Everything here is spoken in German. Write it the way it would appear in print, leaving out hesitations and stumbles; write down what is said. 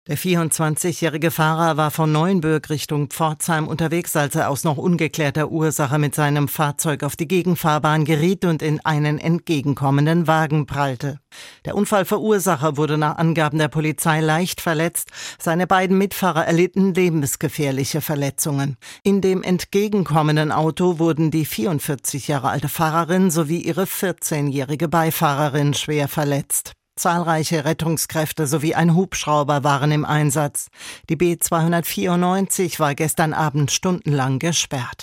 Der 24-jährige Fahrer war von Neuenbürg Richtung Pforzheim unterwegs, als er aus noch ungeklärter Ursache mit seinem Fahrzeug auf die Gegenfahrbahn geriet und in einen entgegenkommenden Wagen prallte. Der Unfallverursacher wurde nach Angaben der Polizei leicht verletzt. Seine beiden Mitfahrer erlitten lebensgefährliche Verletzungen. In dem entgegenkommenden Auto wurden die 44 Jahre alte Fahrerin sowie ihre 14-jährige Beifahrerin schwer verletzt. Zahlreiche Rettungskräfte sowie ein Hubschrauber waren im Einsatz. Die B294 war gestern Abend stundenlang gesperrt.